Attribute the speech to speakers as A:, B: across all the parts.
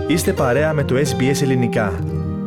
A: Είστε παρέα με το SBS Ελληνικά.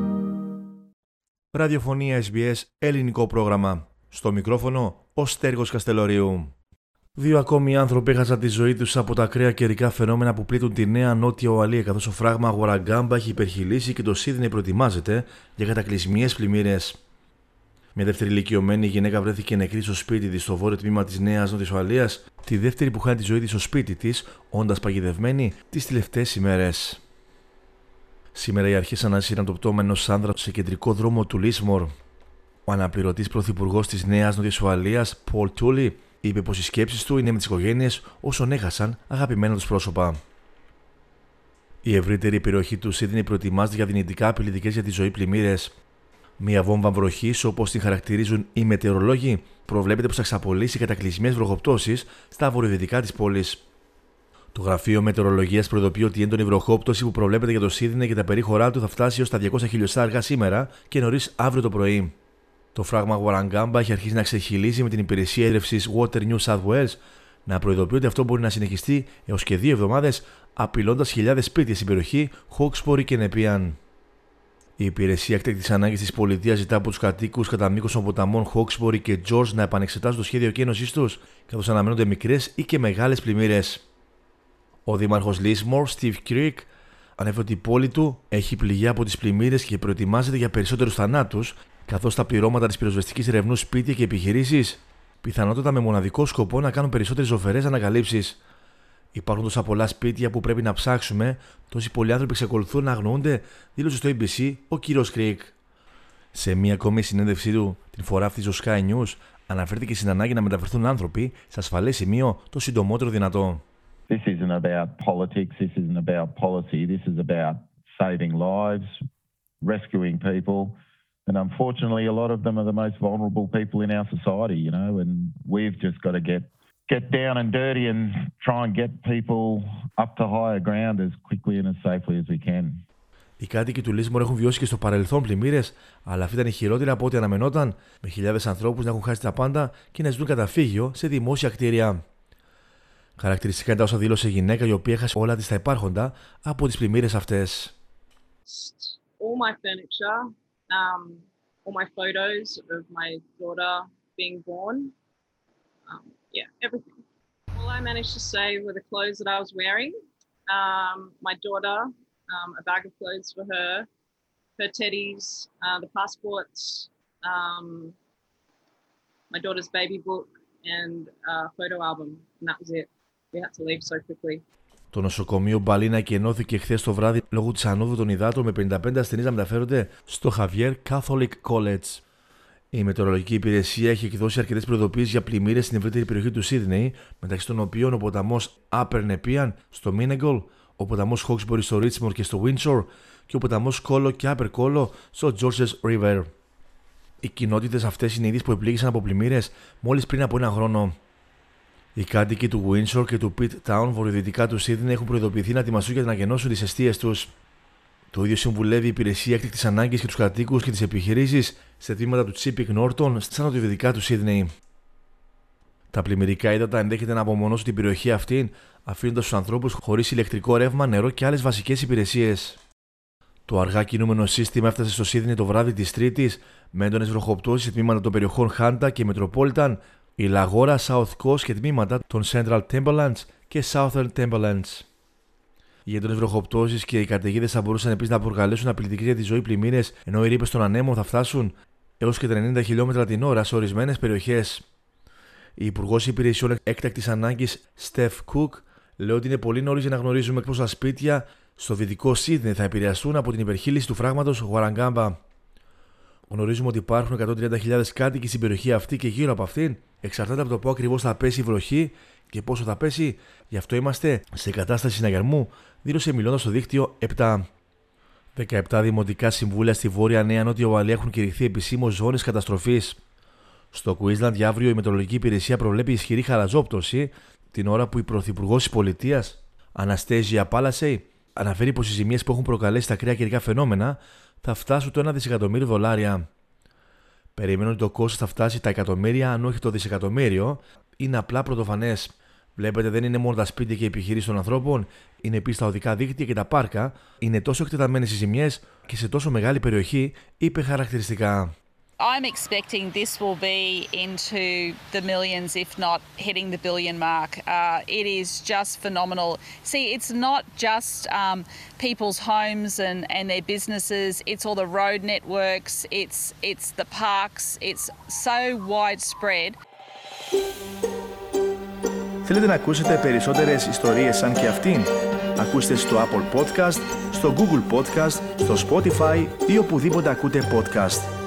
A: Ραδιοφωνία SBS, ελληνικό πρόγραμμα. Στο μικρόφωνο, ο Στέργος Καστελωρίου. 2 ακόμη άνθρωποι έχασαν τη ζωή τους από τα ακραία καιρικά φαινόμενα που πλήττουν τη Νέα Νότια Ουαλία, καθώς ο φράγμα Warragamba έχει υπερχειλήσει και το Σίδνεϊ προετοιμάζεται για κατακλυσμιαίες πλημμύρες. Μια δεύτερη ηλικιωμένη γυναίκα βρέθηκε νεκρή στο σπίτι της στο βόρειο τμήμα της Νέας Νότιας Ουαλίας, τη δεύτερη που χάνει τη ζωή της στο σπίτι της, όντας παγιδευμένη τις τελευταίες ημέρες. Σήμερα οι αρχές αναζήτησαν το πτώμα ενός άνδρα σε κεντρικό δρόμο του Λίσμορ. Ο αναπληρωτής πρωθυπουργός της Νέας Νότιας Ουαλίας, Πολ Τούλι, είπε πως οι σκέψεις του είναι με τις οικογένειες όσων έχασαν αγαπημένα τους πρόσωπα. Η ευρύτερη περιοχή του Σίδνεϊ προετοιμάζεται για δυνητικά απειλητικές για τη ζωή πλημμύρες. Μια βόμβα βροχής, όπως την χαρακτηρίζουν οι μετεωρολόγοι, προβλέπεται πως θα εξαπολύσει κατακλυσμιαίες βροχοπτώσεις στα βορειοδυτικά της πόλης. Το Γραφείο Μετεωρολογίας προειδοποιεί ότι η έντονη βροχόπτωση που προβλέπεται για το Σίδνεϊ και τα περίχωρά του θα φτάσει έως τα 200 χιλιοστά αργά σήμερα και νωρίς αύριο το πρωί. Το φράγμα Warragamba έχει αρχίσει να ξεχυλίζει με την υπηρεσία έρευσης Water New South Wales να προειδοποιεί ότι αυτό μπορεί να συνεχιστεί έως και 2 εβδομάδες, απειλώντας χιλιάδες σπίτια στην περιοχή Hawkesbury και Nepean. Η υπηρεσία έκτακτης ανάγκης της πολιτείας ζητά από τους κατοίκους κατά μήκος των ποταμών Hawkesbury και George να επανεξετάσουν το σχέδιο καίνωσής τους, καθώς αναμένονται μικρές ή και μεγάλες πλημμύρες. Ο δήμαρχος Lismore, Steve Creek, ανέφερε ότι η πόλη του έχει πληγεί από τις πλημμύρες και προετοιμάζεται για περισσότερους θανάτους, καθώς τα πληρώματα της πυροσβεστικής ερευνούν σπίτια και επιχειρήσεις, πιθανότατα με μοναδικό σκοπό να κάνουν περισσότερες ζωφερές ανακαλύψεις. Υπάρχουν τόσα πολλά σπίτια που πρέπει να ψάξουμε, τόσοι πολλοί άνθρωποι εξακολουθούν να αγνοούνται, δήλωσε στο ABC ο κύριος Creek. Σε μία ακόμη συνέντευξή του, την φορά αυτή στο Sky News, αναφέρθηκε στην ανάγκη να μεταφερθούν άνθρωποι σε ασφαλές σημείο το συντομότερο δυνατό.
B: This isn't about politics, this isn't about policy, this is about saving lives, rescuing people, and unfortunately a lot of them are the most vulnerable people in our society, you know, and we've just got to get down and dirty and try and get people up to higher ground as quickly and as safely as we can.
A: Οι κάτοικοι του Λίσμορ έχουν βιώσει και στο παρελθόν πλημμύρες, αλλά αυτή ήταν η χειρότερη από ό,τι αναμενόταν, με χιλιάδες ανθρώπους να έχουν χάσει τα πάντα και να ζητούν καταφύγιο σε δημόσια κτίρια. Χαρακτηριστικά είναι τα όσα δήλωσε η γυναίκα, η οποία έχασε όλα της τα υπάρχοντα από τις πλημμύρες αυτές.
C: All my furniture, all my photos of my daughter being born, everything. All I managed to save were the clothes that I was wearing, my daughter, a bag of clothes for her, her teddies, the passports, my daughter's baby book, and a photo album, and that was it. We had to leave so quickly.
A: Το νοσοκομείο Μπαλίνα εκενώθηκε χθες το βράδυ λόγω της ανόδου των υδάτων, με 55 ασθενείς να μεταφέρονται στο Xavier Catholic College. Η μετεωρολογική υπηρεσία έχει εκδώσει αρκετές προειδοποιήσεις για πλημμύρες στην ευρύτερη περιοχή του Σίδνεϊ, μεταξύ των οποίων ο ποταμός Upper Nepean στο Menangle, ο ποταμός Hawkesbury στο Richmond και στο Windsor και ο ποταμός Colo και Upper Colo στο Georges River. Οι κοινότητες αυτές είναι ίδιες που επλήγησαν από πλημμύρες μόλις πριν από 1 χρόνο. Οι κάτοικοι του Windsor και του Pitt Town, βορειοδυτικά του Σίδνεϊ, έχουν προειδοποιηθεί να ετοιμαστούν για να ανακαινώσουν τις εστίες τους. Το ίδιο συμβουλεύει η υπηρεσία έκτακτης ανάγκης και τους κατοίκους και τις επιχειρήσεις σε τμήματα του Chipping Norton, στα νοτιοδυτικά του Σίδνεϊ. Τα πλημμυρικά ύδατα ενδέχεται να απομονώσουν την περιοχή αυτή, αφήνοντας τους ανθρώπους χωρίς ηλεκτρικό ρεύμα, νερό και άλλες βασικές υπηρεσίες. Το αργά κινούμενο σύστημα έφτασε στο Σίδνεϊ το βράδυ της Τρίτης, με έντονες βροχοπτώσεις σε τμήματα των περιοχών Χάντα και Metropolitan, η Λαγόρα, South Coast και τμήματα των Central Timberlands και Southern Timberlands. Οι έντονες βροχοπτώσεις και οι καταιγίδες θα μπορούσαν επίσης να προκαλέσουν απειλητικές για τη ζωή πλημμύρες, ενώ οι ρήπες των ανέμων θα φτάσουν έως και τα 90 χιλιόμετρα την ώρα σε ορισμένες περιοχές. Η Υπουργός Υπηρεσιών Έκτακτης Ανάγκης, Steph Cook, λέει ότι είναι πολύ νωρίς για να γνωρίζουμε πώς τα σπίτια στο δυτικό Σίδνεϊ θα επηρεαστούν από την υπερχείληση του φράγματος Warragamba. Γνωρίζουμε ότι υπάρχουν 130.000 κάτοικοι στην περιοχή αυτή και γύρω από αυτήν. Εξαρτάται από το πού ακριβώς θα πέσει η βροχή και πόσο θα πέσει, γι' αυτό είμαστε σε κατάσταση συναγερμού, δήλωσε μιλώντας στο δίκτυο 7. 17 δημοτικά συμβούλια στη Βόρεια Νέα Νότια Ουαλία έχουν κηρυχθεί επισήμως ζώνες καταστροφής. Στο Queensland για αύριο η Μετεωρολογική Υπηρεσία προβλέπει ισχυρή χαλαζόπτωση, την ώρα που η πρωθυπουργός της πολιτείας, Αναστέζια Πάλασεϊ, αναφέρει πως οι ζημίες που έχουν προκαλέσει τα ακραία καιρικά φαινόμενα θα φτάσουν το $1 δισεκατομμύριο. Περιμένουν ότι το κόστος θα φτάσει τα εκατομμύρια, αν όχι το δισεκατομμύριο, είναι απλά πρωτοφανές. Βλέπετε, δεν είναι μόνο τα σπίτια και οι επιχειρήσεις των ανθρώπων, είναι επίσης τα οδικά δίκτυα και τα πάρκα. Είναι τόσο εκτεταμένες οι ζημιές και σε τόσο μεγάλη περιοχή, είπε χαρακτηριστικά.
D: I'm expecting this will be into the millions, if not hitting the billion mark. It is just phenomenal. See, it's not just people's homes and their businesses. It's all the road networks. It's the parks. It's so widespread.
A: Θέλετε να ακούσετε περισσότερες ιστορίες σαν και αυτήν? Ακούστε στο Apple Podcast, στο Google Podcast, στο Spotify ή οπουδήποτε ακούτε podcast.